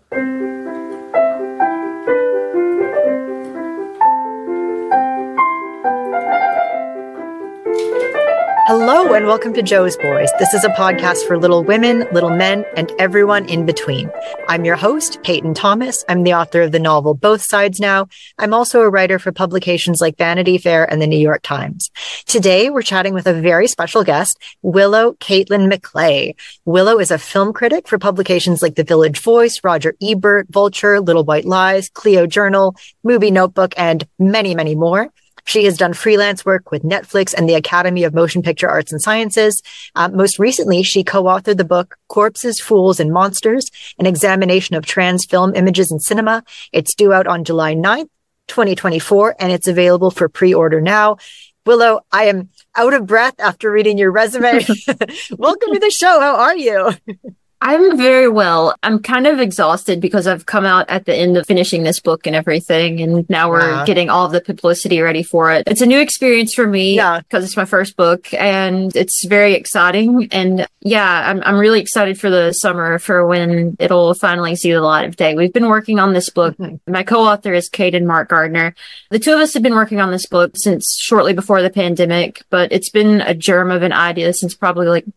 Hello and welcome to Jo's Boys. This is a podcast for little women, little men, and everyone in between. I'm your host, Peyton Thomas. I'm the author of the novel Both Sides Now. I'm also a writer for publications like Vanity Fair and the New York Times. Today, we're chatting with a very special guest, Willow Caitlin Maclay. Willow is a film critic for publications like The Village Voice, Roger Ebert, Vulture, Little White Lies, Clio Journal, Movie Notebook, and many, many more. She has done freelance work with Netflix and the Academy of Motion Picture Arts and Sciences. Most recently, she co-authored the book Corpses, Fools, and Monsters, an examination of trans film images in cinema. It's due out on July 9th, 2024, and it's available for pre-order now. Willow, I am out of breath after reading your resume. Welcome to the show. How are you? I'm very well. I'm kind of exhausted because I've come out at the end of finishing this book and everything, and now we're getting all of the publicity ready for it. It's a new experience for me because it's my first book, and it's very exciting. And I'm really excited for the summer for when it'll finally see the light of day. We've been working on this book. My co-author is Kate and Mark Gardner. The two of us have been working on this book since shortly before the pandemic, but it's been a germ of an idea since probably like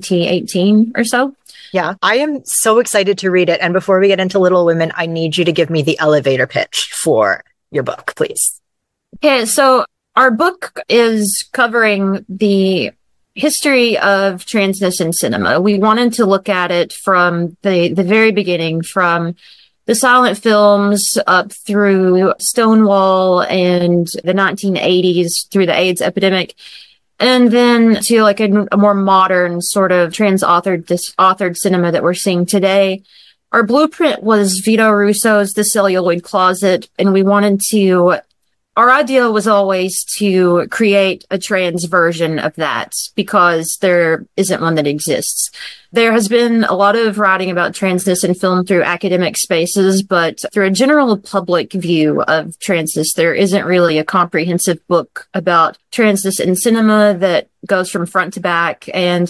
2018 or so. Yeah, I am so excited to read it. And before we get into Little Women, I need you to give me the elevator pitch for your book, please. Okay, so our book is covering the history of transness in cinema. We wanted to look at it from the very beginning, from the silent films up through Stonewall and the 1980s through the AIDS epidemic. And then to like a more modern sort of authored cinema that we're seeing today. Our blueprint was Vito Russo's The Celluloid Closet. And our idea was always to create a trans version of that because there isn't one that exists. There has been a lot of writing about transness in film through academic spaces, but through a general public view of transness, there isn't really a comprehensive book about transness in cinema that goes from front to back. And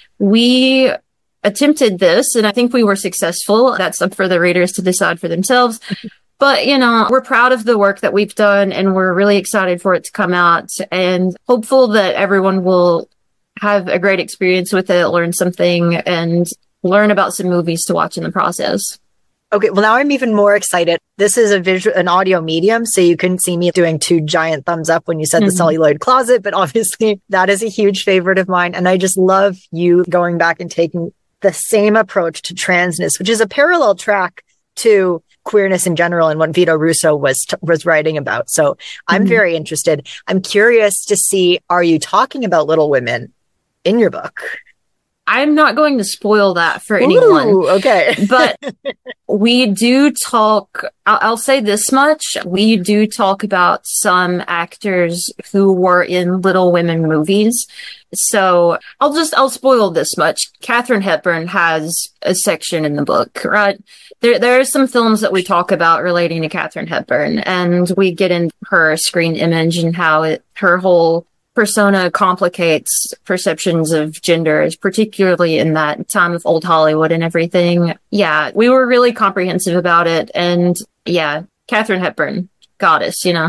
we attempted this, and I think we were successful. That's up for the readers to decide for themselves. But, we're proud of the work that we've done, and we're really excited for it to come out and hopeful that everyone will have a great experience with it, learn something, and learn about some movies to watch in the process. Okay, well, now I'm even more excited. This is an audio medium, so you couldn't see me doing two giant thumbs up when you said The Celluloid Closet, but obviously that is a huge favorite of mine. And I just love you going back and taking the same approach to transness, which is a parallel track to queerness in general and what Vito Russo was writing about. So I'm very interested. I'm curious to see, are you talking about Little Women in your book? I'm not going to spoil that for anyone. Ooh, okay. But we do talk, I'll say this much. We do talk about some actors who were in Little Women movies. So I'll spoil this much. Katharine Hepburn has a section in the book, right? There are some films that we talk about relating to Katharine Hepburn, and we get into her screen image and how her whole persona complicates perceptions of gender, particularly in that time of old Hollywood and everything. Yeah, we were really comprehensive about it. And yeah, Katharine Hepburn, goddess, Yeah.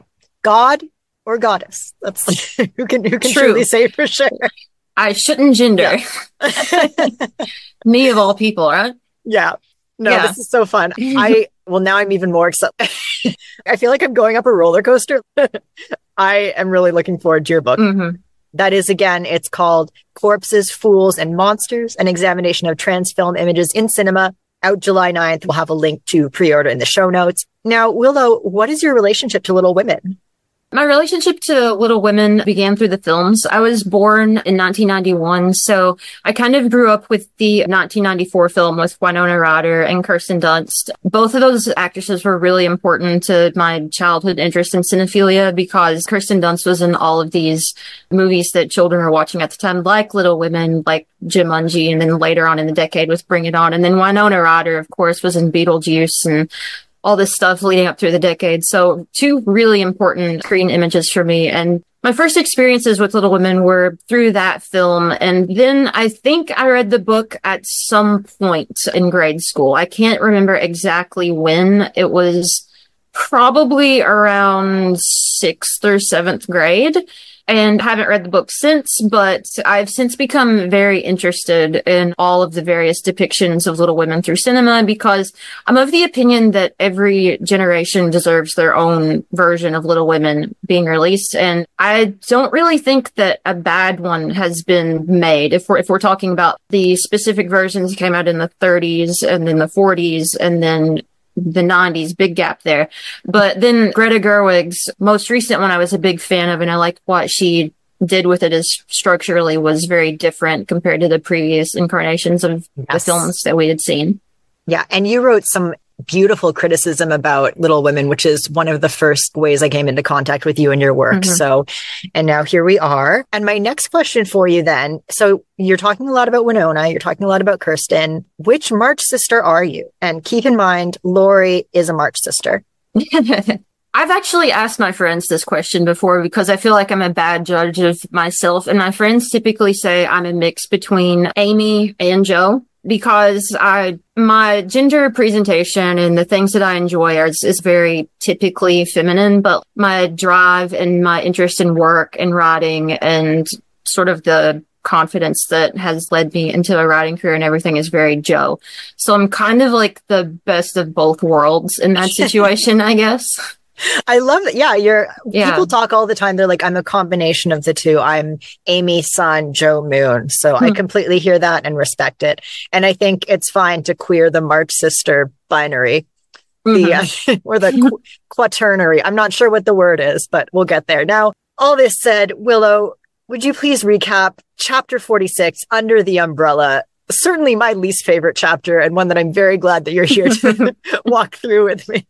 God or goddess. That's who can truly say for sure. I shouldn't gender. Yeah. Me of all people, right? Yeah. No, This is so fun. Now I'm even more excited. I feel like I'm going up a roller coaster. I am really looking forward to your book. That is, again, it's called Corpses, Fools, and Monsters, an examination of trans film images in cinema, out July 9th. We'll have a link to pre-order in the show notes. Now, Willow, what is your relationship to Little Women? My relationship to Little Women began through the films. I was born in 1991, so I kind of grew up with the 1994 film with Winona Ryder and Kirsten Dunst. Both of those actresses were really important to my childhood interest in cinephilia because Kirsten Dunst was in all of these movies that children were watching at the time, like Little Women, like Jumanji, and then later on in the decade with Bring It On. And then Winona Ryder, of course, was in Beetlejuice and all this stuff leading up through the decade. So two really important screen images for me. And My first experiences with Little Women were through that film. And then I think I read the book at some point in grade school. I can't remember exactly when. It was probably around 6th or 7th grade. And haven't read the book since, but I've since become very interested in all of the various depictions of Little Women through cinema, because I'm of the opinion that every generation deserves their own version of Little Women being released. And I don't really think that a bad one has been made. If we're talking about the specific versions that came out in the 30s and then the 40s and then the 90s, big gap there. But then Greta Gerwig's most recent one I was a big fan of, and I liked what she did with it as structurally was very different compared to the previous incarnations of the films that we had seen. Yeah. And you wrote some beautiful criticism about Little Women, which is one of the first ways I came into contact with you and your work. Mm-hmm. So, and now here we are. And my next question for you then, so you're talking a lot about Winona, you're talking a lot about Kirsten. Which March sister are you? And keep in mind, Laurie is a March sister. I've actually asked my friends this question before because I feel like I'm a bad judge of myself. And my friends typically say I'm a mix between Amy and Jo, because my gender presentation and the things that I enjoy is very typically feminine, but my drive and my interest in work and writing and sort of the confidence that has led me into a writing career and everything is very Jo. So I'm kind of like the best of both worlds in that situation, I guess. I love that. Yeah, people talk all the time. They're like, I'm a combination of the two. I'm Amy Sun, Jo Moon. So I completely hear that and respect it. And I think it's fine to queer the March sister binary, or the quaternary. I'm not sure what the word is, but we'll get there. Now, all this said, Willow, would you please recap chapter 46, Under the Umbrella? Certainly my least favorite chapter, and one that I'm very glad that you're here to walk through with me.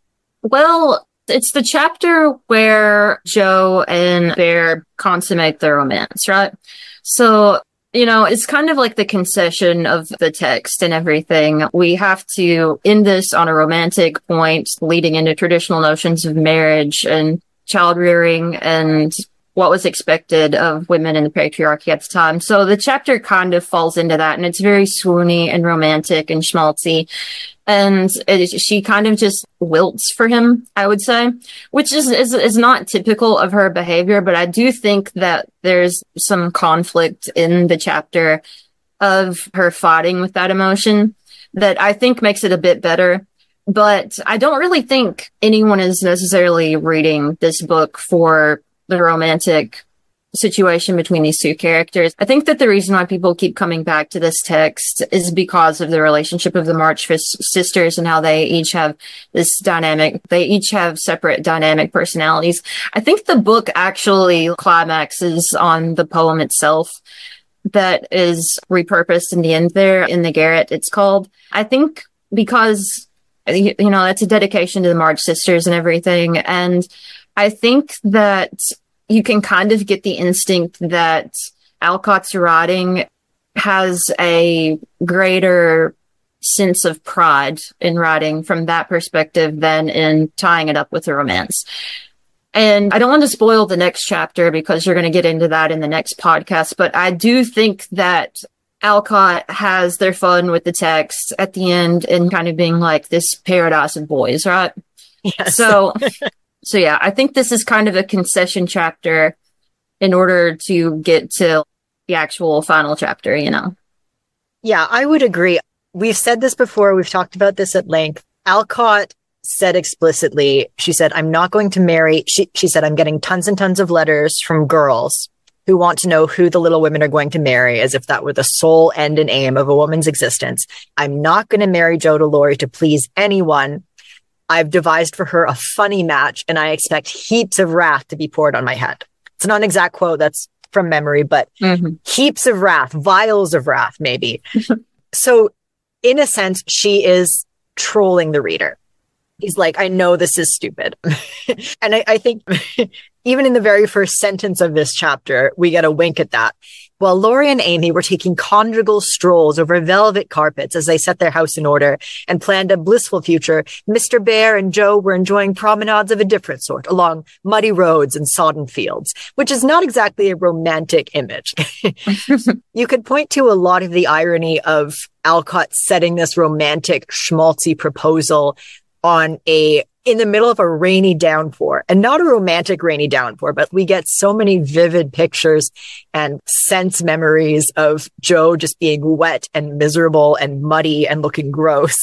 Well, it's the chapter where Jo and Bear consummate their romance, right? So, it's kind of like the concession of the text and everything. We have to end this on a romantic point, leading into traditional notions of marriage and child rearing and what was expected of women in the patriarchy at the time. So the chapter kind of falls into that, and it's very swoony and romantic and schmaltzy. And she kind of just wilts for him, I would say, which is not typical of her behavior. But I do think that there's some conflict in the chapter of her fighting with that emotion that I think makes it a bit better. But I don't really think anyone is necessarily reading this book for the romantic situation between these two characters. I think that the reason why people keep coming back to this text is because of the relationship of the March sisters and how they each have this dynamic. They each have separate dynamic personalities. I think the book actually climaxes on the poem itself that is repurposed in the end there, in the garret, it's called. I think because, it's a dedication to the March sisters and everything. And I think that you can kind of get the instinct that Alcott's writing has a greater sense of pride in writing from that perspective than in tying it up with a romance. And I don't want to spoil the next chapter because you're going to get into that in the next podcast, but I do think that Alcott has their fun with the text at the end and kind of being like this paradise of boys, right? Yes. So yeah, I think this is kind of a concession chapter in order to get to the actual final chapter, Yeah, I would agree. We've said this before. We've talked about this at length. Alcott said explicitly, she said, I'm not going to marry. She said, I'm getting tons and tons of letters from girls who want to know who the Little Women are going to marry, as if that were the sole end and aim of a woman's existence. I'm not going to marry Jo to Laurie to please anyone. I've devised for her a funny match, and I expect heaps of wrath to be poured on my head. It's not an exact quote, that's from memory, but heaps of wrath, vials of wrath, maybe. So in a sense, she is trolling the reader. He's like, I know this is stupid. And I think even in the very first sentence of this chapter, we get a wink at that. While Laurie and Amy were taking conjugal strolls over velvet carpets as they set their house in order and planned a blissful future, Mr. Bear and Joe were enjoying promenades of a different sort along muddy roads and sodden fields, which is not exactly a romantic image. You could point to a lot of the irony of Alcott setting this romantic schmaltzy proposal in the middle of a rainy downpour, and not a romantic rainy downpour, but we get so many vivid pictures and sense memories of Joe just being wet and miserable and muddy and looking gross.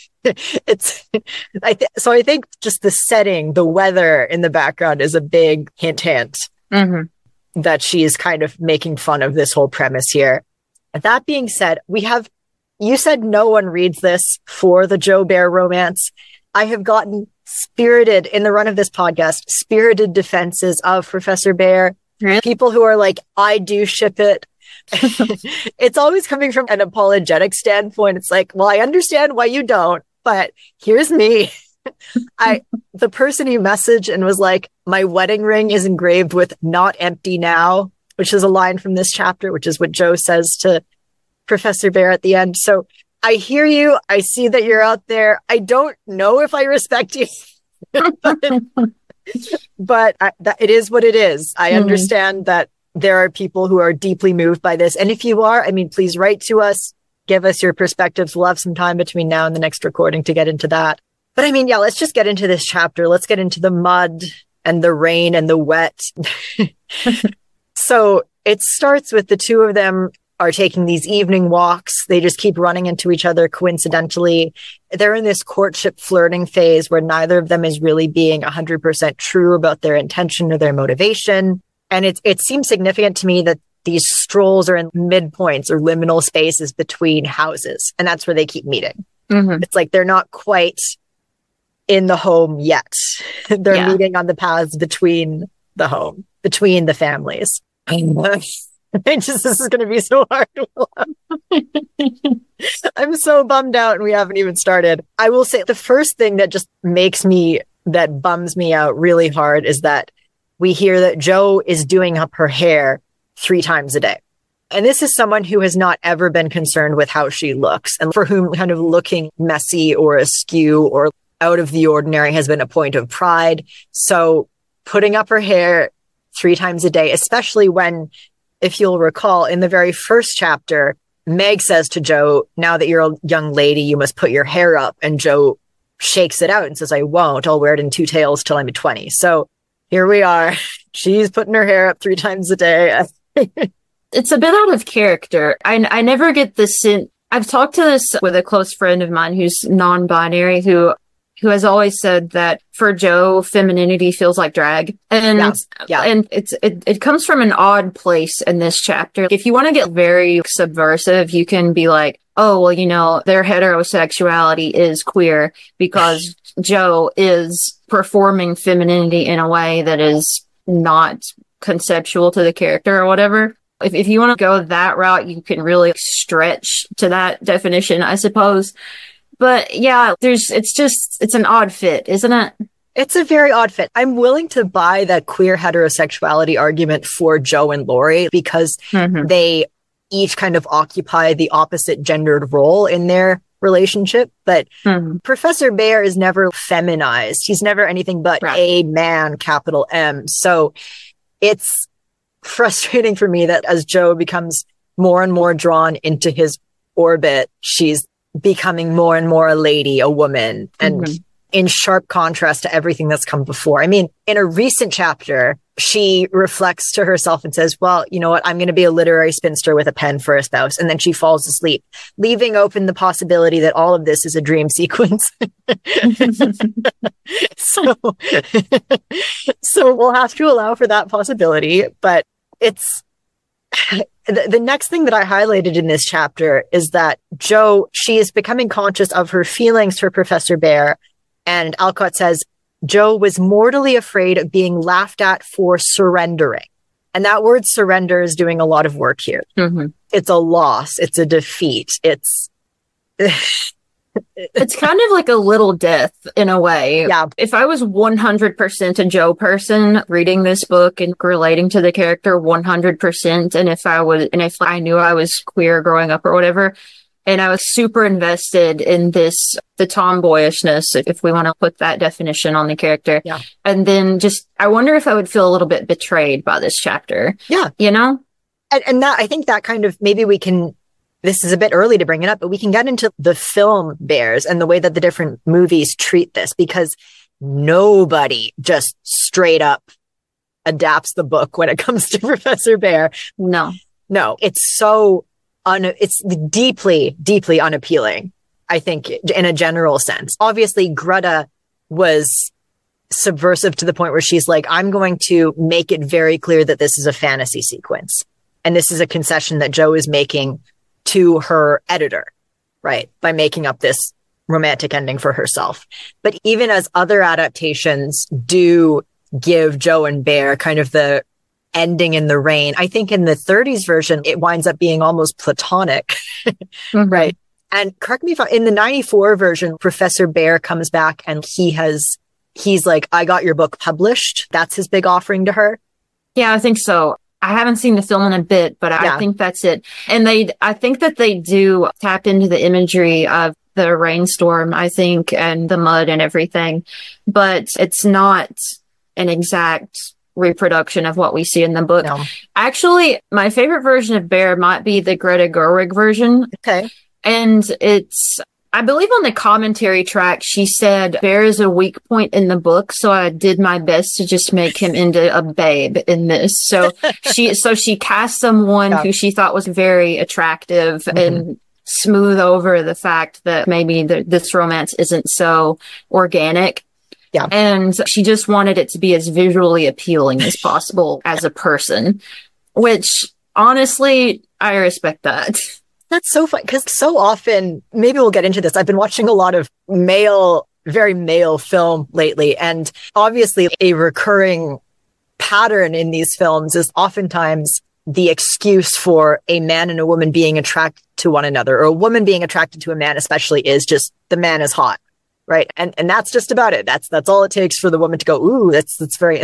So I think just the setting, the weather in the background is a big hint that she is kind of making fun of this whole premise here. That being said, you said no one reads this for the Joe Bear romance. I have gotten spirited in the run of this podcast, spirited defenses of Professor Bear. Really? People who are like, I do ship it. It's always coming from an apologetic standpoint. It's like, well, I understand why you don't, but here's me. The person who messaged and was like, my wedding ring is engraved with "not empty now," which is a line from this chapter, which is what Joe says to Professor Bear at the end. So I hear you. I see that you're out there. I don't know if I respect you, but it is what it is. I understand that there are people who are deeply moved by this. And if you are, I mean, please write to us, give us your perspectives. We'll have some time between now and the next recording to get into that. But I mean, yeah, let's just get into this chapter. Let's get into the mud and the rain and the wet. So it starts with the two of them are taking these evening walks. They just keep running into each other coincidentally. They're in this courtship flirting phase where neither of them is really being 100% true about their intention or their motivation. And it seems significant to me that these strolls are in midpoints or liminal spaces between houses. And that's where they keep meeting. It's like they're not quite in the home yet. They're meeting on the paths between the families. This is going to be so hard. I'm so bummed out and we haven't even started. I will say the first thing that just that bums me out really hard is that we hear that Joe is doing up her hair 3 times a day. And this is someone who has not ever been concerned with how she looks and for whom kind of looking messy or askew or out of the ordinary has been a point of pride. So putting up her hair 3 times a day, especially when, if you'll recall, in the very first chapter, Meg says to Joe, now that you're a young lady, you must put your hair up. And Joe shakes it out and says, I won't. I'll wear it in 2 tails till I'm 20. So here we are. She's putting her hair up 3 times a day. It's a bit out of character. I never get this sense. I've talked to this with a close friend of mine who's non-binary, who has always said that for Joe, femininity feels like drag. And and it comes from an odd place in this chapter. If you want to get very subversive, you can be like, oh, well, their heterosexuality is queer because Joe is performing femininity in a way that is not conceptual to the character or whatever. If you want to go that route, you can really stretch to that definition, I suppose. But yeah, it's an odd fit, isn't it? It's a very odd fit. I'm willing to buy that queer heterosexuality argument for Joe and Laurie because they each kind of occupy the opposite gendered role in their relationship. But Professor Bear is never feminized. He's never anything but a man, capital M. So it's frustrating for me that as Joe becomes more and more drawn into his orbit, she's becoming more and more a lady, a woman, and in sharp contrast to everything that's come before. I mean, in a recent chapter, she reflects to herself and says, well, you know what? I'm going to be a literary spinster with a pen for a spouse. And then she falls asleep, leaving open the possibility that all of this is a dream sequence. So we'll have to allow for that possibility. But it's the next thing that I highlighted in this chapter is that Joe, she is becoming conscious of her feelings for Professor Bear. And Alcott says, Joe was mortally afraid of being laughed at for surrendering. And that word surrender is doing a lot of work here. It's a loss. It's a defeat. It's kind of like a Little Death in a way. Yeah. If I was 100% a Joe person reading this book and relating to the character 100%, and if I knew I was queer growing up or whatever, and I was super invested in the tomboyishness, if we want to put that definition on the character. Yeah. And then I wonder if I would feel a little bit betrayed by this chapter. Yeah. You know? And that, I think that kind of, maybe we can, this is a bit early to bring it up, but we can get into the film Bears and the way that the different movies treat this, because nobody just straight up adapts the book when it comes to Professor Bhaer. No, it's it's deeply, deeply unappealing, I think, in a general sense. Obviously, Greta was subversive to the point where she's like, I'm going to make it very clear that this is a fantasy sequence. And this is a concession that Joe is making to her editor, right? By making up this romantic ending for herself. But even as other adaptations do give Joe and Bhaer kind of the ending in the rain, I think in the 30s version, it winds up being almost platonic, mm-hmm. right? And correct me if in the 94 version, Professor Bhaer comes back and he's like, I got your book published. That's his big offering to her. Yeah, I think so. I haven't seen the film in a bit, but I think that's it. And I think that they do tap into the imagery of the rainstorm, I think, and the mud and everything, but it's not an exact reproduction of what we see in the book. No. Actually, my favorite version of Bhaer might be the Greta Gerwig version. Okay. And I believe on the commentary track, she said Bhaer is a weak point in the book, so I did my best to just make him into a babe in this. So she cast someone who she thought was very attractive mm-hmm. and smooth over the fact that maybe this romance isn't so organic. Yeah. And she just wanted it to be as visually appealing as possible as a person, which honestly, I respect that. That's so fun, because so often, maybe we'll get into this, I've been watching a lot of very male film lately, and obviously a recurring pattern in these films is oftentimes the excuse for a man and a woman being attracted to one another, or a woman being attracted to a man especially, is just the man is hot, right? And that's just about it. That's all it takes for the woman to go, ooh, it's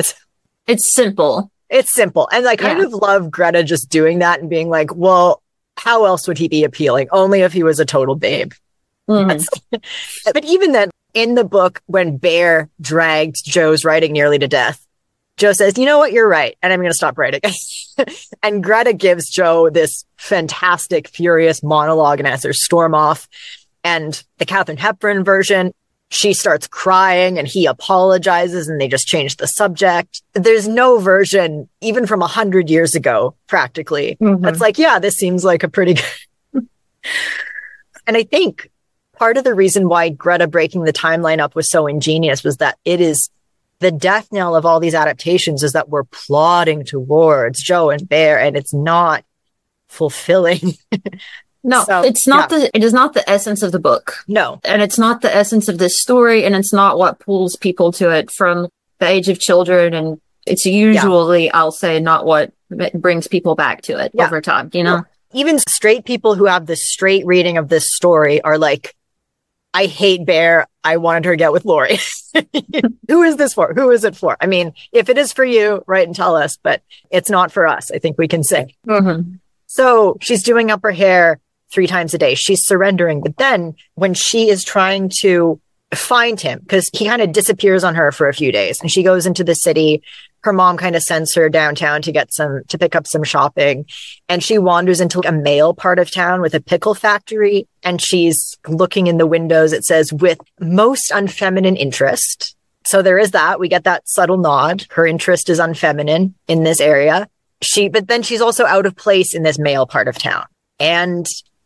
simple. It's simple. And I kind of love Greta just doing that and being like, well, how else would he be appealing? Only if he was a total babe. Mm-hmm. But even then, in the book, when Bhaer dragged Joe's writing nearly to death, Joe says, you know what, you're right, and I'm going to stop writing. And Greta gives Joe this fantastic, furious monologue and has her storm off. And the Katharine Hepburn version, she starts crying and he apologizes and they just change the subject. There's no version, even from 100 years ago, practically, mm-hmm. that's like, yeah, this seems like a pretty good. And I think part of the reason why Greta breaking the timeline up was so ingenious was that it is the death knell of all these adaptations is that we're plodding towards Joe and Bhaer, and it's not fulfilling. No, so, it is not the essence of the book. No. And it's not the essence of this story, and it's not what pulls people to it from the age of children, and it's usually, I'll say, not what brings people back to it over time, you know? Well, even straight people who have the straight reading of this story are like, I hate Bhaer. I wanted her to get with Laurie. Who is this for? Who is it for? I mean, if it is for you, write and tell us, but it's not for us, I think we can say. Mm-hmm. So she's doing up her hair 3 times a day. She's surrendering. But then when she is trying to find him, because he kind of disappears on her for a few days, and she goes into the city, her mom kind of sends her downtown to pick up some shopping. And she wanders into a male part of town with a pickle factory. And she's looking in the windows. It says, with most unfeminine interest. So there is that. We get that subtle nod. Her interest is unfeminine in this area. But then she's also out of place in this male part of town. And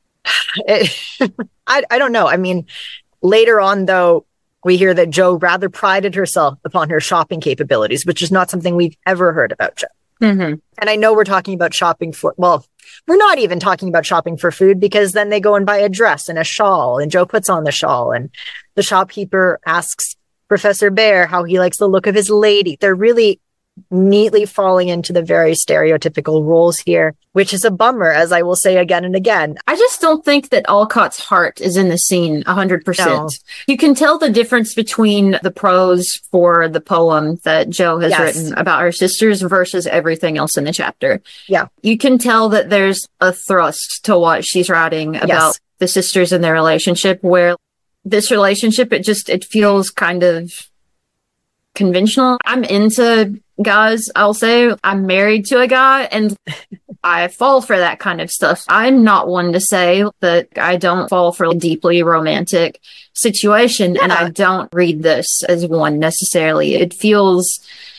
I don't know. I mean, later on, though, we hear that Joe rather prided herself upon her shopping capabilities, which is not something we've ever heard about Joe. Mm-hmm. And I know we're talking about we're not even talking about shopping for food, because then they go and buy a dress and a shawl, and Joe puts on the shawl, and the shopkeeper asks Professor Bhaer how he likes the look of his lady. They're really neatly falling into the very stereotypical roles here, which is a bummer, as I will say again and again. I just don't think that Alcott's heart is in the scene 100%. No. You can tell the difference between the prose for the poem that Jo has written about her sisters versus everything else in the chapter. Yeah. You can tell that there's a thrust to what she's writing about the sisters and their relationship, where this relationship, it feels kind of conventional. I'm into guys, I'll say. I'm married to a guy, and I fall for that kind of stuff. I'm not one to say that I don't fall for a deeply romantic situation, and I don't read this as one necessarily. It feels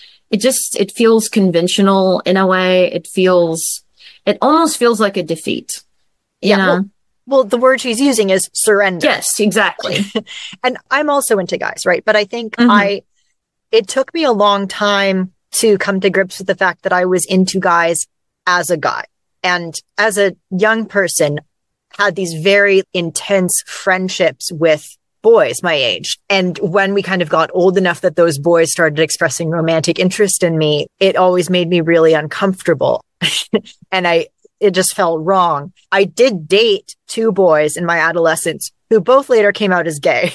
conventional in a way. It almost feels like a defeat. You know? Well, the word she's using is surrender. Yes, exactly. And I'm also into guys, right? But I think it took me a long time to come to grips with the fact that I was into guys as a guy. And as a young person, had these very intense friendships with boys my age. And when we kind of got old enough that those boys started expressing romantic interest in me, it always made me really uncomfortable. And it just felt wrong. I did date 2 boys in my adolescence who both later came out as gay.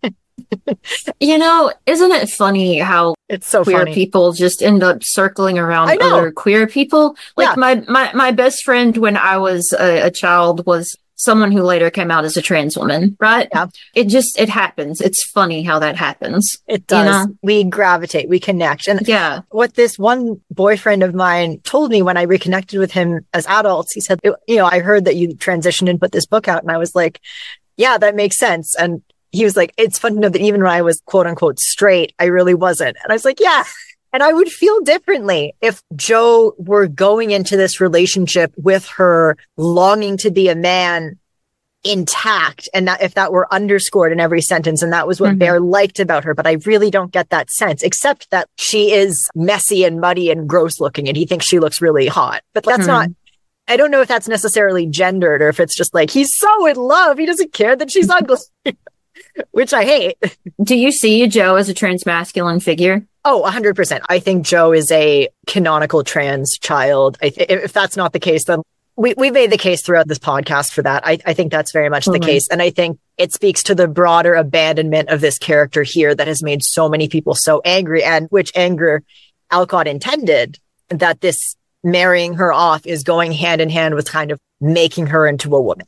You know, isn't it funny how it's so queer funny. people just end up circling around other queer people? Like my best friend when I was a child was someone who later came out as a trans woman, right? Yeah. It happens. It's funny how that happens. It does. You know? We gravitate, we connect. And what this one boyfriend of mine told me when I reconnected with him as adults, he said, I heard that you transitioned and put this book out. And I was like, yeah, that makes sense. And he was like, it's fun to know that even when I was quote unquote straight, I really wasn't. And I was like, yeah. And I would feel differently if Jo were going into this relationship with her longing to be a man intact, and that if that were underscored in every sentence, and that was what Bear liked about her. But I really don't get that sense, except that she is messy and muddy and gross looking, and he thinks she looks really hot. But that's not, I don't know if that's necessarily gendered, or if it's just like, he's so in love, he doesn't care that she's ugly. Which I hate. Do you see Jo as a transmasculine figure? Oh, 100%. I think Jo is a canonical trans child. If that's not the case, then we made the case throughout this podcast for that. I think that's very much the case. And I think it speaks to the broader abandonment of this character here that has made so many people so angry, and which anger Alcott intended, that this marrying her off is going hand in hand with kind of making her into a woman.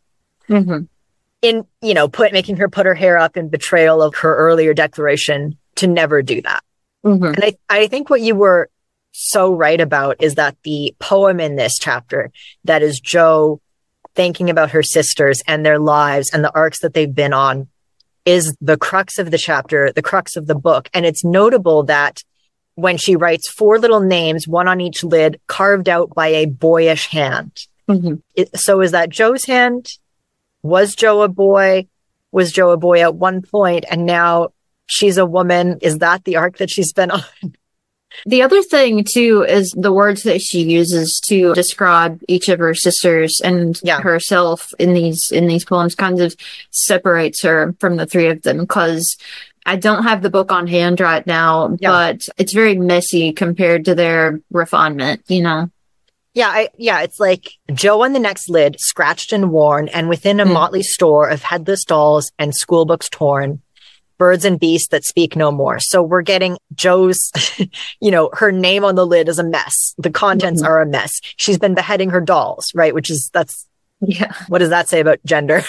In, making her put her hair up in betrayal of her earlier declaration to never do that. And I think what you were so right about is that the poem in this chapter, that is Jo thinking about her sisters and their lives and the arcs that they've been on, is the crux of the chapter, the crux of the book. And it's notable that when she writes 4 little names, one on each lid, carved out by a boyish hand. So is that Jo's hand? Was Jo a boy? Was Jo a boy at one point, and now she's a woman? Is that the arc that she's been on? The other thing, too, is the words that she uses to describe each of her sisters and herself in these poems kind of separates her from the 3 of them, because I don't have the book on hand right now, but it's very messy compared to their refinement, Yeah, it's like Jo on the next lid, scratched and worn, and within a motley store of headless dolls and school books torn, birds and beasts that speak no more. So we're getting Jo's, her name on the lid is a mess. The contents are a mess. She's been beheading her dolls, right? What does that say about gender?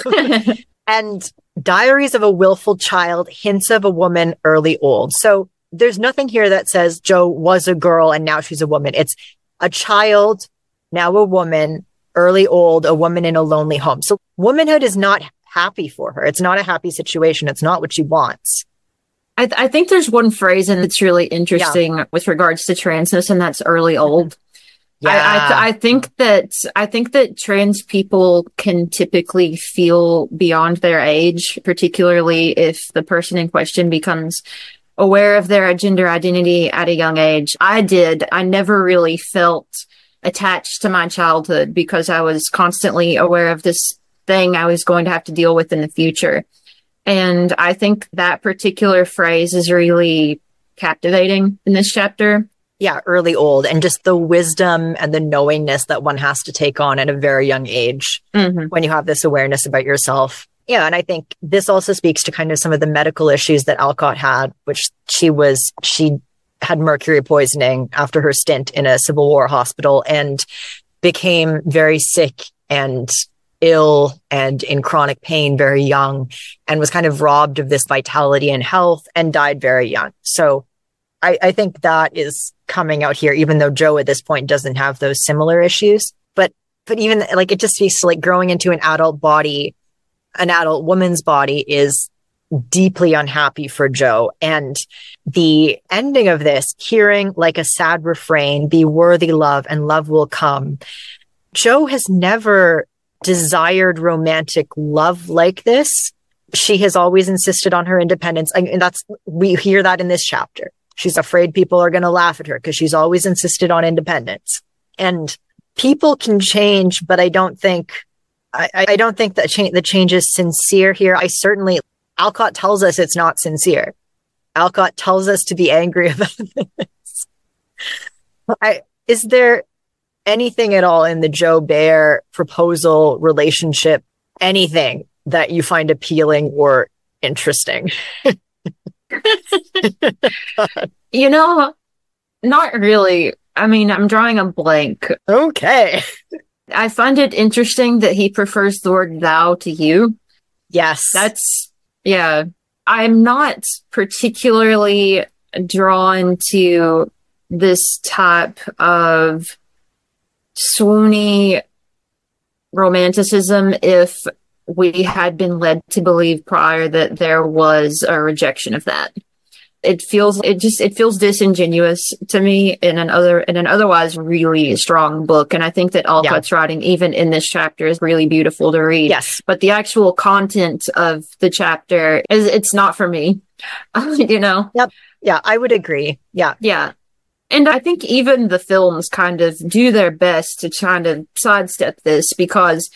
And diaries of a willful child, hints of a woman, early old. So there's nothing here that says Jo was a girl and now she's a woman. It's a child, now a woman, early old, a woman in a lonely home. So womanhood is not happy for her. It's not a happy situation. It's not what she wants. I think there's one phrase and it's really interesting with regards to transness, and that's early old. I think that trans people can typically feel beyond their age, particularly if the person in question becomes aware of their gender identity at a young age. I never really felt attached to my childhood because I was constantly aware of this thing I was going to have to deal with in the future. And I think that particular phrase is really captivating in this chapter. Yeah, early old, and just the wisdom and the knowingness that one has to take on at a very young age when you have this awareness about yourself. Yeah, and I think this also speaks to kind of some of the medical issues that Alcott had, which she had mercury poisoning after her stint in a Civil War hospital and became very sick and ill and in chronic pain very young, and was kind of robbed of this vitality and health and died very young. So I think that is coming out here, even though Jo at this point doesn't have those similar issues. But even like, it just speaks to like growing into an adult body, an adult woman's body is deeply unhappy for Jo. And the ending of this, hearing like a sad refrain, be worthy love and love will come. Jo has never desired romantic love like this. She has always insisted on her independence. And we hear that in this chapter. She's afraid people are going to laugh at her because she's always insisted on independence. And people can change, but I don't think that the change is sincere here. Alcott tells us it's not sincere. Alcott tells us to be angry about this. Is there anything at all in the Jo Bear proposal relationship, anything that you find appealing or interesting? Not really. I mean, I'm drawing a blank. Okay. I find it interesting that he prefers the word thou to you. Yes. Yeah. I'm not particularly drawn to this type of swoony romanticism if we had been led to believe prior that there was a rejection of that. It feels disingenuous to me in an otherwise really strong book. And I think that Alcott's writing, even in this chapter, is really beautiful to read. Yes. But the actual content of the chapter it's not for me. Yep. Yeah, I would agree. Yeah. Yeah. And I think even the films kind of do their best to kind of sidestep this because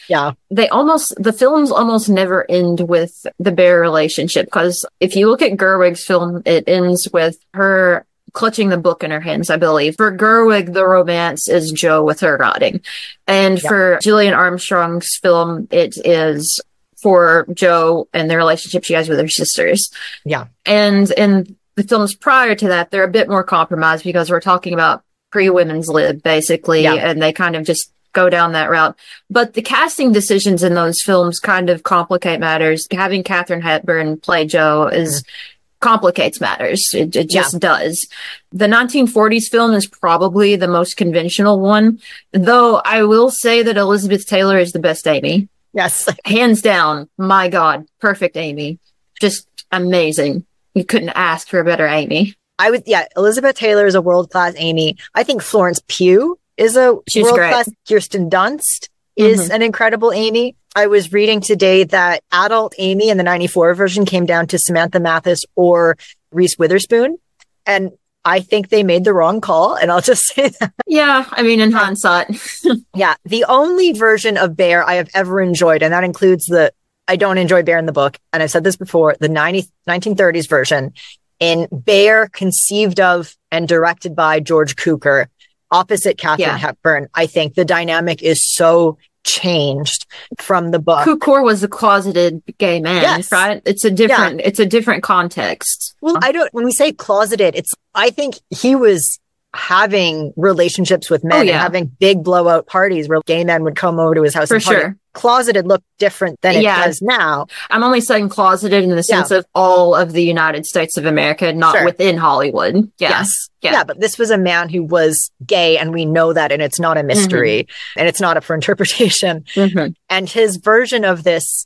the films almost never end with the Bear relationship. Because if you look at Gerwig's film, it ends with her clutching the book in her hands, I believe. For Gerwig, the romance is Jo with her writing. And for Gillian Armstrong's film, it is for Jo and the relationship she has with her sisters. Yeah. And in the films prior to that, they're a bit more compromised because we're talking about pre-women's lib, basically, and they kind of just go down that route. But the casting decisions in those films kind of complicate matters. Having Katharine Hepburn play Jo complicates matters. It just does. The 1940s film is probably the most conventional one, though I will say that Elizabeth Taylor is the best Amy. Yes. Hands down. My God. Perfect Amy. Just amazing. You couldn't ask for a better Amy. Elizabeth Taylor is a world-class Amy. I think Florence Pugh is She's world-class. great. Kirsten Dunst is an incredible Amy. I was reading today that adult Amy in the 94 version came down to Samantha Mathis or Reese Witherspoon. And I think they made the wrong call. And I'll just say that. Yeah. I mean, in hindsight. Yeah. The only version of Bear I have ever enjoyed, and that includes I don't enjoy Bear in the book. And I've said this before, the 1930s version in Bear, conceived of and directed by George Cukor, opposite Katharine Hepburn. I think the dynamic is so changed from the book. Cukor was a closeted gay man, right? It's a different context. Well, when we say closeted, I think he was having relationships with men and having big blowout parties where gay men would come over to his house. For sure. Closeted looked different than it does now. I'm only saying closeted in the sense of all of the United States of America, not within Hollywood. Yes. Yeah, but this was a man who was gay, and we know that, and it's not a mystery, and it's not up for interpretation. And his version of this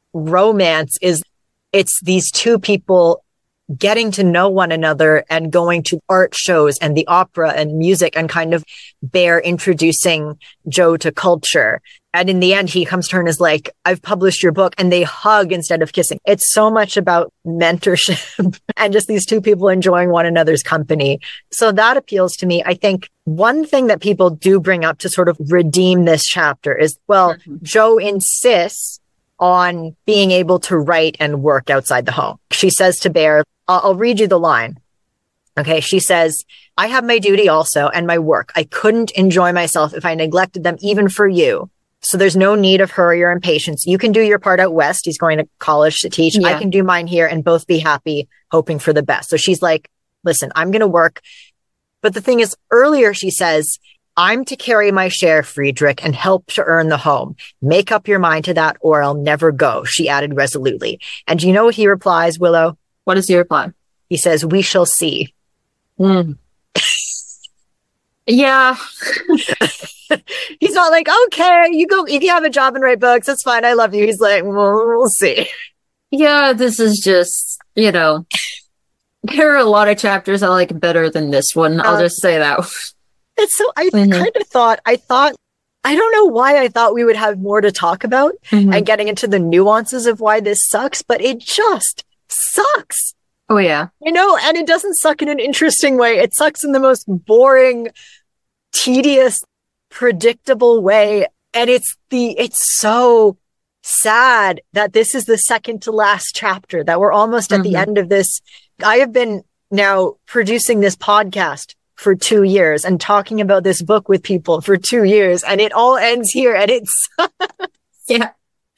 romance it's these two people getting to know one another and going to art shows and the opera and music and kind of Bear introducing Jo to culture. And in the end, he comes to her and is like, I've published your book, and they hug instead of kissing. It's so much about mentorship and just these two people enjoying one another's company. So that appeals to me. I think one thing that people do bring up to sort of redeem this chapter is, Jo insists on being able to write and work outside the home. She says to Bear, I'll read you the line. Okay. She says, I have my duty also and my work. I couldn't enjoy myself if I neglected them, even for you. So there's no need of hurry or impatience. You can do your part out west. He's going to college to teach. Yeah. I can do mine here and both be happy, hoping for the best. So she's like, listen, I'm going to work. But the thing is, earlier she says, I'm to carry my share, Friedrich, and help to earn the home. Make up your mind to that or I'll never go, she added resolutely. And do you know what he replies, Willow? What is your reply? He says, we shall see. Yeah. He's not like, okay, you go, if you have a job and write books, that's fine. I love you. He's like, well, we'll see. Yeah, this is just, there are a lot of chapters I like better than this one. I'll just say that. It's so, I kind of thought, I don't know why I thought we would have more to talk about and getting into the nuances of why this sucks, but it just sucks. Oh, yeah. And it doesn't suck in an interesting way. It sucks in the most boring, tedious, predictable way. And it's so sad that this is the second to last chapter, that we're almost at the end of this. I have been now producing this podcast for 2 years and talking about this book with people for 2 years, and it all ends here, and it's yeah.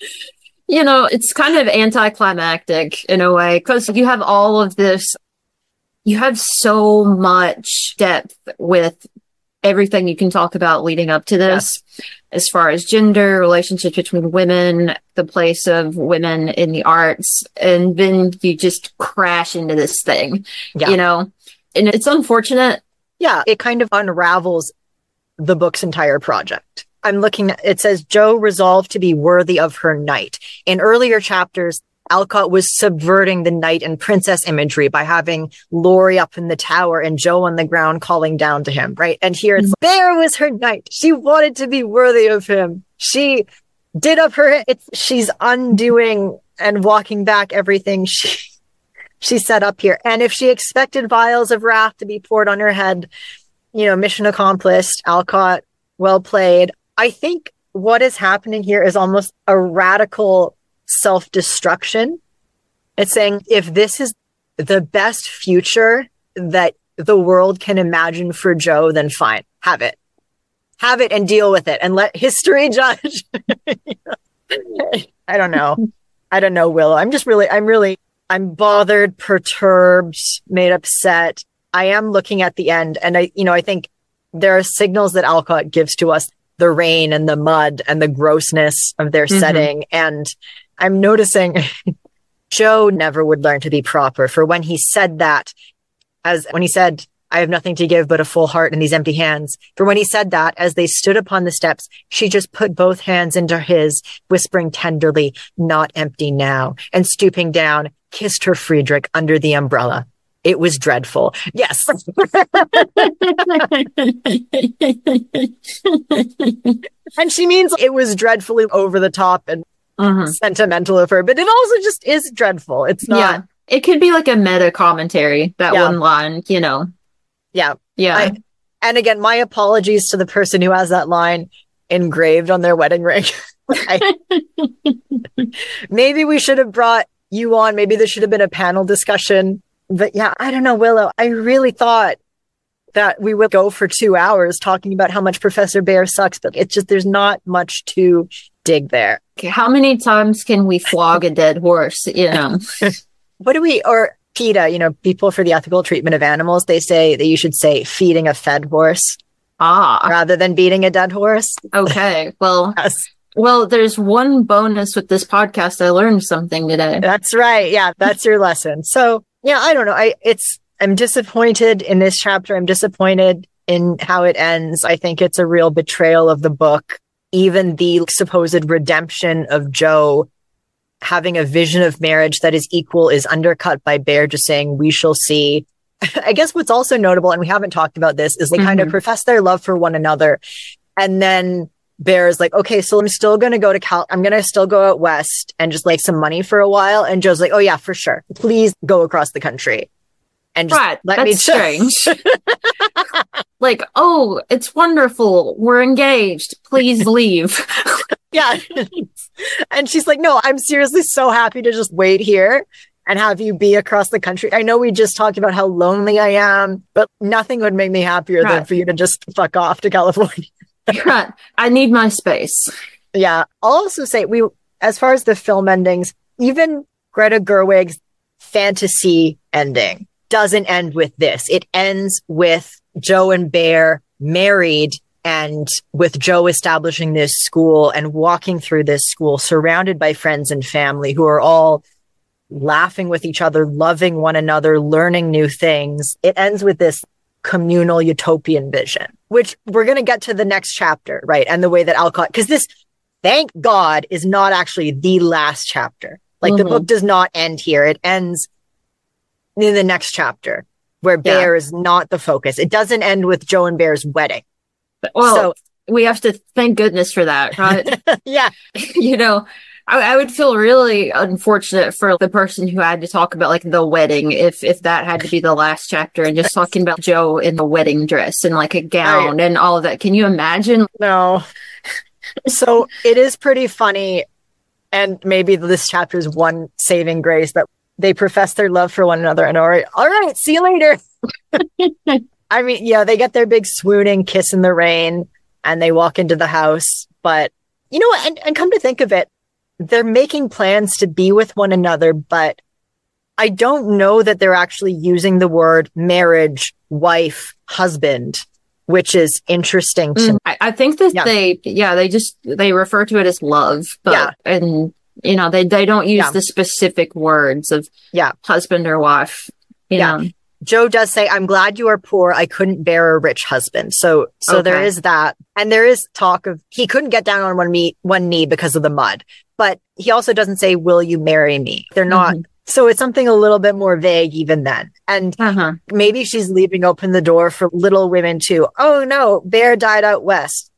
It's kind of anticlimactic in a way, because you have all of this, you have so much depth with everything you can talk about leading up to this, as far as gender, relationships between women, the place of women in the arts, and then you just crash into this thing, and it's unfortunate. Yeah, it kind of unravels the book's entire project. I'm looking at, it says, Jo resolved to be worthy of her knight. In earlier chapters, Alcott was subverting the knight and princess imagery by having Laurie up in the tower and Jo on the ground calling down to him, right? And here it's, there was her knight. She wanted to be worthy of him. She did up her, she's undoing and walking back everything she set up here. And if she expected vials of wrath to be poured on her head, mission accomplished. Alcott, well played. I think what is happening here is almost a radical self-destruction. It's saying, if this is the best future that the world can imagine for Jo, then fine, have it and deal with it and let history judge. I don't know, Willow. I'm bothered, perturbed, made upset. I am looking at the end, and I think there are signals that Alcott gives to us, the rain and the mud and the grossness of their setting. And I'm noticing Jo never would learn to be proper, for when he said that, when he said, I have nothing to give but a full heart and these empty hands. For when he said that, as they stood upon the steps, she just put both hands into his, whispering tenderly, not empty now, and stooping down, kissed her Friedrich under the umbrella. It was dreadful. Yes. And she means it was dreadfully over the top and sentimental of her, but it also just is dreadful. It's not. Yeah. It could be like a meta commentary, that one line, Yeah. Yeah. And again, my apologies to the person who has that line engraved on their wedding ring. Maybe we should have brought you on. Maybe there should have been a panel discussion. But yeah, I don't know, Willow. I really thought that we would go for 2 hours talking about how much Professor Bhaer sucks, but it's just, there's not much to dig there. How many times can we flog a dead horse, Or PETA, people for the ethical treatment of animals, they say that you should say feeding a fed horse rather than beating a dead horse. Okay. Well, yes. Well, there's one bonus with this podcast. I learned something today. That's right. Yeah, that's your lesson. So yeah, I don't know. I'm disappointed in this chapter. I'm disappointed in how it ends. I think it's a real betrayal of the book. Even the supposed redemption of Jo having a vision of marriage that is equal is undercut by Bhaer just saying, we shall see. I guess what's also notable, and we haven't talked about this, is they kind of profess their love for one another. And then Bhaer is like, okay, so I'm still going to go to I'm going to still go out west and just like some money for a while. And Jo's like, oh yeah, for sure. Please go across the country. And just let me strange. Like, oh, it's wonderful. We're engaged. Please leave. Yeah. And she's like, no, I'm seriously so happy to just wait here and have you be across the country. I know we just talked about how lonely I am, but nothing would make me happier than for you to just fuck off to California. Right. I need my space. Yeah. I'll also say as far as the film endings, even Greta Gerwig's fantasy ending doesn't end with this. It ends with Jo and Bear married, and with Jo establishing this school and walking through this school surrounded by friends and family who are all laughing with each other, loving one another, learning new things. It ends with this communal utopian vision, which we're going to get to the next chapter, right? And the way that Alcott, because this, thank God, is not actually the last chapter. Like the book does not end here. It ends in the next chapter where Bear is not the focus. It doesn't end with Jo and Bear's wedding. Well, so we have to thank goodness for that, right? Yeah. You know, I would feel really unfortunate for the person who had to talk about like the wedding if that had to be the last chapter and just talking about Jo in the wedding dress and like a gown and all of that. Can you imagine? No. So it is pretty funny. And maybe this chapter is one saving grace that they profess their love for one another and all right, see you later. I mean, yeah, they get their big swooning kiss in the rain and they walk into the house. But you know what? And come to think of it, they're making plans to be with one another, but I don't know that they're actually using the word marriage, wife, husband, which is interesting to me. I think that they refer to it as love, but and you know, they don't use the specific words of husband or wife. You know. Jo does say, I'm glad you are poor. I couldn't bear a rich husband. So there is that. And there is talk of he couldn't get down on one knee because of the mud. But he also doesn't say, will you marry me? They're not. So it's something a little bit more vague even then. And maybe she's leaving open the door for Little Women too. Oh no, Bear died out west.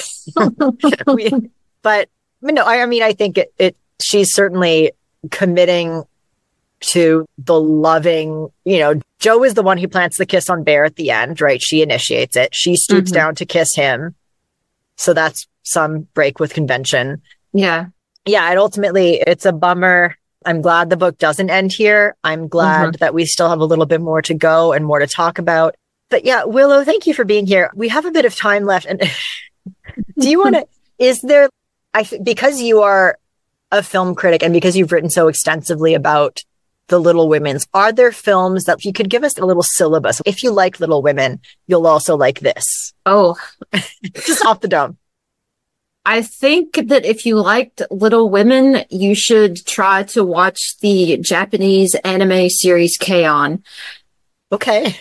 But no, I mean, I think she's certainly committing to the loving, you know, Jo is the one who plants the kiss on Bear at the end, right? She initiates it. She stoops down to kiss him. So that's some break with convention. Yeah. Yeah. And ultimately it's a bummer. I'm glad the book doesn't end here. I'm glad that we still have a little bit more to go and more to talk about. But yeah, Willow, thank you for being here. We have a bit of time left. And do you want to, because you are a film critic and because you've written so extensively about the Little Women's, are there films that you could give us a little syllabus? If you like Little Women, you'll also like this. Oh, just off the dome. I think that if you liked Little Women, you should try to watch the Japanese anime series K-On! Okay.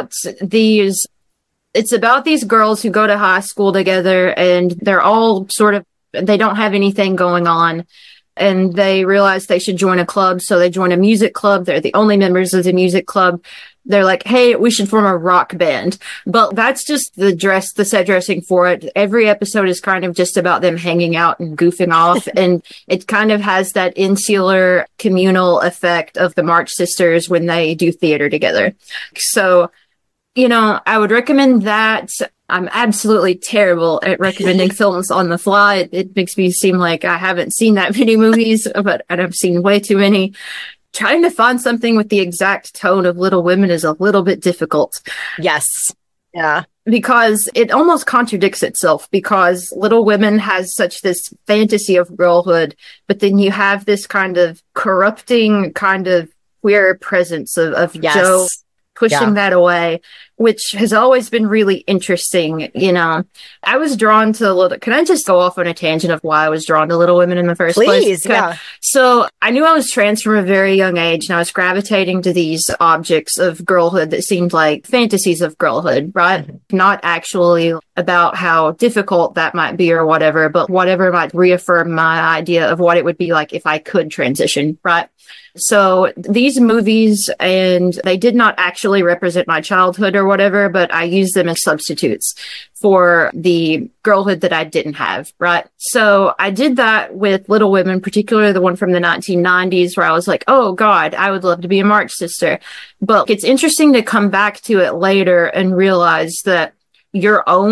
It's about these girls who go to high school together and they're all they don't have anything going on. And they realize they should join a club. So they join a music club. They're the only members of the music club. They're like, hey, we should form a rock band. But that's just the set dressing for it. Every episode is kind of just about them hanging out and goofing off. And it kind of has that insular communal effect of the March Sisters when they do theater together. So, you know, I would recommend that. I'm absolutely terrible at recommending films on the fly. It makes me seem like I haven't seen that many movies, but I've seen way too many. Trying to find something with the exact tone of Little Women is a little bit difficult. Yes. Yeah. Because it almost contradicts itself, because Little Women has such this fantasy of girlhood, but then you have this kind of corrupting kind of queer presence of Jo pushing that away, which has always been really interesting. You know, I was drawn to can I just go off on a tangent of why I was drawn to Little Women in the first place? Please, yeah. So I knew I was trans from a very young age, and I was gravitating to these objects of girlhood that seemed like fantasies of girlhood, right? Not actually about how difficult that might be or whatever, but whatever might reaffirm my idea of what it would be like if I could transition, right? So these movies, and they did not actually represent my childhood or whatever, but I used them as substitutes for the girlhood that I didn't have, right? So I did that with Little Women, particularly the one from the 1990s, where I was like, oh God, I would love to be a March sister. But it's interesting to come back to it later and realize that your own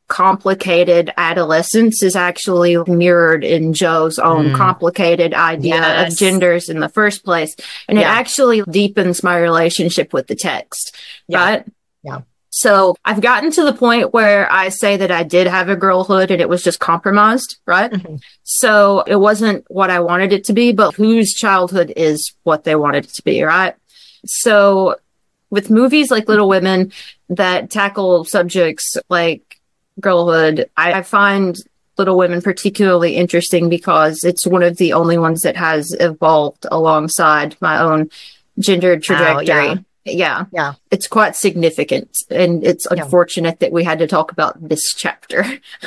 complicated adolescence is actually mirrored in Jo's own complicated idea of genders in the first place. And it actually deepens my relationship with the text, right? Yeah. So I've gotten to the point where I say that I did have a girlhood and it was just compromised, right? So it wasn't what I wanted it to be, but whose childhood is what they wanted it to be, right? So with movies like Little Women that tackle subjects like girlhood, I find Little Women particularly interesting because it's one of the only ones that has evolved alongside my own gender trajectory. Yeah. It's quite significant. And it's unfortunate that we had to talk about this chapter.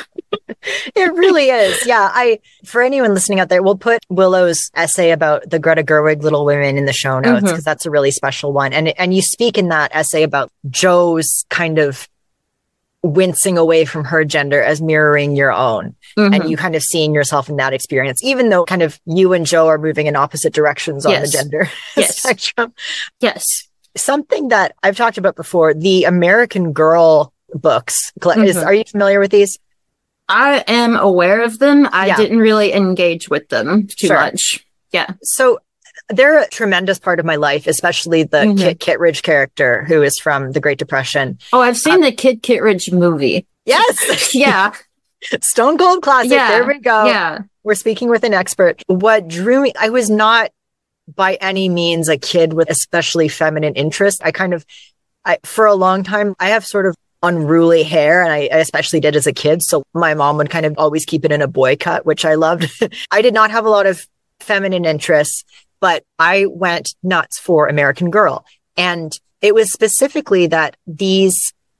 It really is. Yeah. For anyone listening out there, we'll put Willow's essay about the Greta Gerwig Little Women in the show notes because that's a really special one. And you speak in that essay about Jo's kind of wincing away from her gender as mirroring your own. And you kind of seeing yourself in that experience, even though kind of you and Jo are moving in opposite directions on the gender spectrum. Yes. Something that I've talked about before, the American Girl books. Are you familiar with these? I am aware of them. I didn't really engage with them too much. Yeah. So they're a tremendous part of my life, especially the Kit Kittredge character who is from the Great Depression. Oh, I've seen the Kit Kittredge movie. Yes. Yeah. Stone cold classic. Yeah. There we go. Yeah. We're speaking with an expert. What drew me, I was not by any means a kid with especially feminine interest. For a long time, I have sort of unruly hair, and I especially did as a kid. So my mom would kind of always keep it in a boy cut, which I loved. I did not have a lot of feminine interests, but I went nuts for American Girl. And it was specifically that they're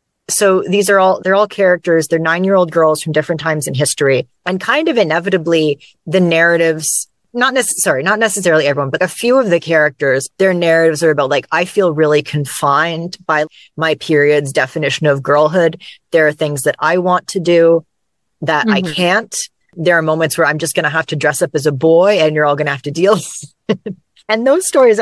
all characters. They're 9-year-old girls from different times in history. And kind of inevitably, the narratives, not necessarily everyone, but a few of the characters, their narratives are about like, I feel really confined by my period's definition of girlhood. There are things that I want to do that I can't. There are moments where I'm just going to have to dress up as a boy and you're all going to have to deal with it. And those stories,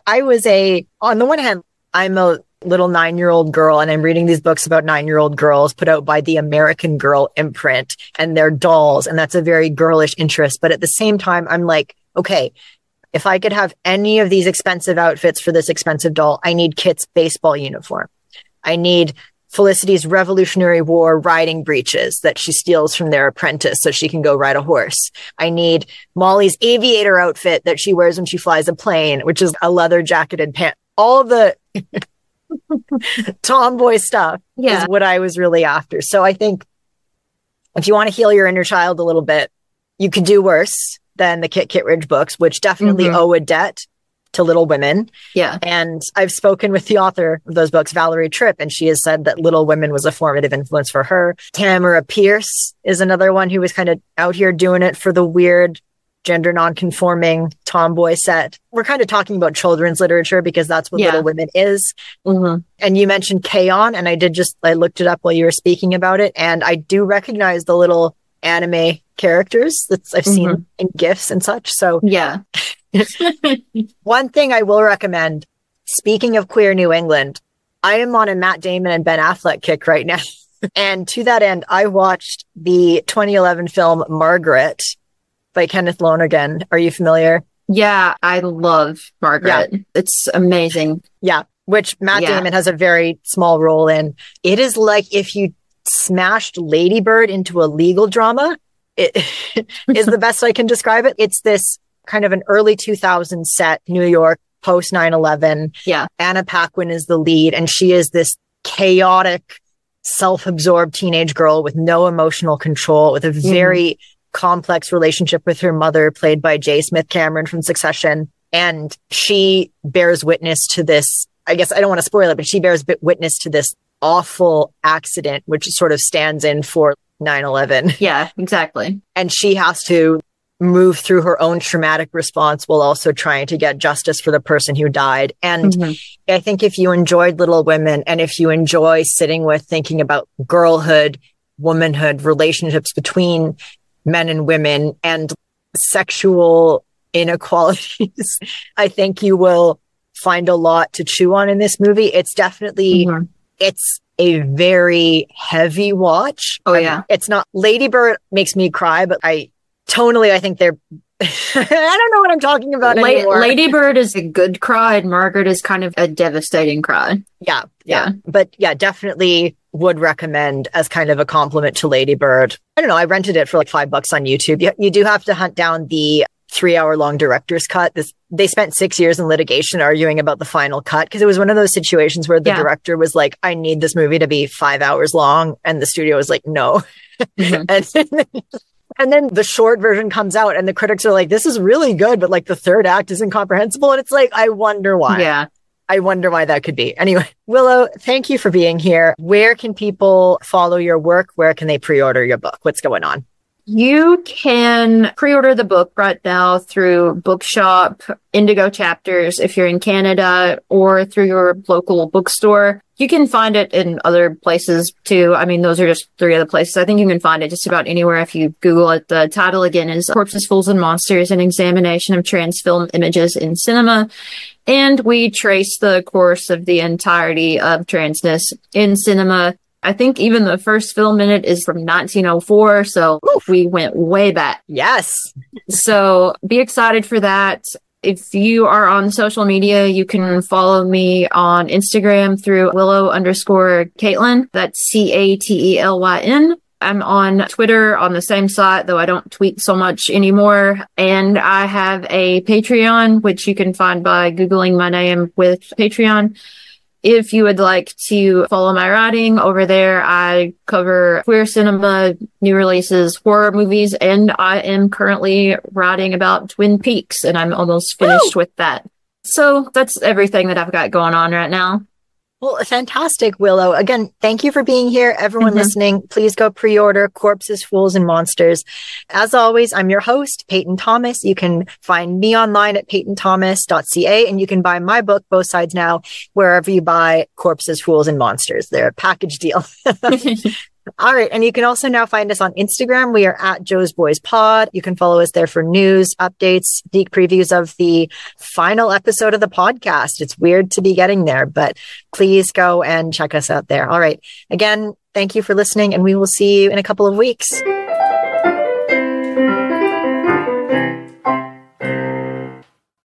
on the one hand, I'm a little 9-year-old girl and I'm reading these books about 9-year-old girls put out by the American Girl imprint and they're dolls. And that's a very girlish interest. But at the same time, I'm like, okay, if I could have any of these expensive outfits for this expensive doll, I need Kit's baseball uniform. I need Felicity's Revolutionary War riding breeches that she steals from their apprentice so she can go ride a horse. I need Molly's aviator outfit that she wears when she flies a plane, which is a leather jacketed pant. All the tomboy stuff is what I was really after. So I think if you want to heal your inner child a little bit, you could do worse than the Kit Kittredge books, which definitely owe a debt to Little Women. Yeah. And I've spoken with the author of those books, Valerie Tripp, and she has said that Little Women was a formative influence for her. Tamara Pierce is another one who was kind of out here doing it for the weird gender non-conforming tomboy set. We're kind of talking about children's literature because that's what Little Women is. And you mentioned K-On! And I looked it up while you were speaking about it. And I do recognize the little anime characters that I've seen in GIFs and such. So yeah. One thing I will recommend, speaking of queer New England, I am on a Matt Damon and Ben Affleck kick right now. And to that end, I watched the 2011 film Margaret by Kenneth Lonergan. Are you familiar? Yeah, I love Margaret. Yeah. It's amazing. Yeah, which Matt Damon has a very small role in. It is like if you smashed Lady Bird into a legal drama. It is the best I can describe it. It's this kind of an early 2000s set, New York, post 9/11. Yeah. Anna Paquin is the lead, and she is this chaotic, self-absorbed teenage girl with no emotional control, with a very complex relationship with her mother, played by J. Smith Cameron from Succession. And she bears witness to this, I guess I don't want to spoil it, but she bears witness to this awful accident, which sort of stands in for 9/11. Yeah, exactly. And she has to move through her own traumatic response while also trying to get justice for the person who died. And I think if you enjoyed Little Women, and if you enjoy sitting with thinking about girlhood, womanhood, relationships between men and women, and sexual inequalities, I think you will find a lot to chew on in this movie. It's definitely, it's a very heavy watch. Oh, yeah. It's not, Lady Bird makes me cry, but I think they're, I don't know what I'm talking about anymore. Lady Bird is a good cry, and Margaret is kind of a devastating cry. Yeah. But yeah, definitely would recommend as kind of a compliment to Lady Bird. I don't know. I rented it for like $5 on YouTube. You do have to hunt down the 3-hour-long director's cut. They spent 6 years in litigation arguing about the final cut because it was one of those situations where the director was like, I need this movie to be 5 hours long. And the studio was like, no. Mm-hmm. And then the short version comes out and the critics are like, this is really good, but like the third act is incomprehensible. And it's like, I wonder why. Yeah. I wonder why that could be. Anyway, Willow, thank you for being here. Where can people follow your work? Where can they pre-order your book? What's going on? You can pre-order the book right now through Bookshop, Indigo Chapters if you're in Canada, or through your local bookstore. You can find it in other places too. I mean, those are just 3 other places. I think you can find it just about anywhere if you Google it. The title again is Corpses, Fools, and Monsters, an examination of trans film images in cinema. And we trace the course of the entirety of transness in cinema. I think even the first film in it is from 1904. So we went way back. Yes. So be excited for that. If you are on social media, you can follow me on Instagram through Willow_Caitlin. That's CATELYN. I'm on Twitter on the same site, though I don't tweet so much anymore. And I have a Patreon, which you can find by Googling my name with Patreon. If you would like to follow my writing over there, I cover queer cinema, new releases, horror movies, and I am currently writing about Twin Peaks, and I'm almost finished with that. So that's everything that I've got going on right now. Well, fantastic, Willow. Again, thank you for being here. Everyone listening, please go pre-order Corpses, Fools, and Monsters. As always, I'm your host, Peyton Thomas. You can find me online at peytonthomas.ca, and you can buy my book, Both Sides Now, wherever you buy Corpses, Fools, and Monsters. They're a package deal. All right. And you can also now find us on Instagram. We are at Joe's Boys Pod. You can follow us there for news, updates, sneak previews of the final episode of the podcast. It's weird to be getting there, but please go and check us out there. All right. Again, thank you for listening, and we will see you in a couple of weeks.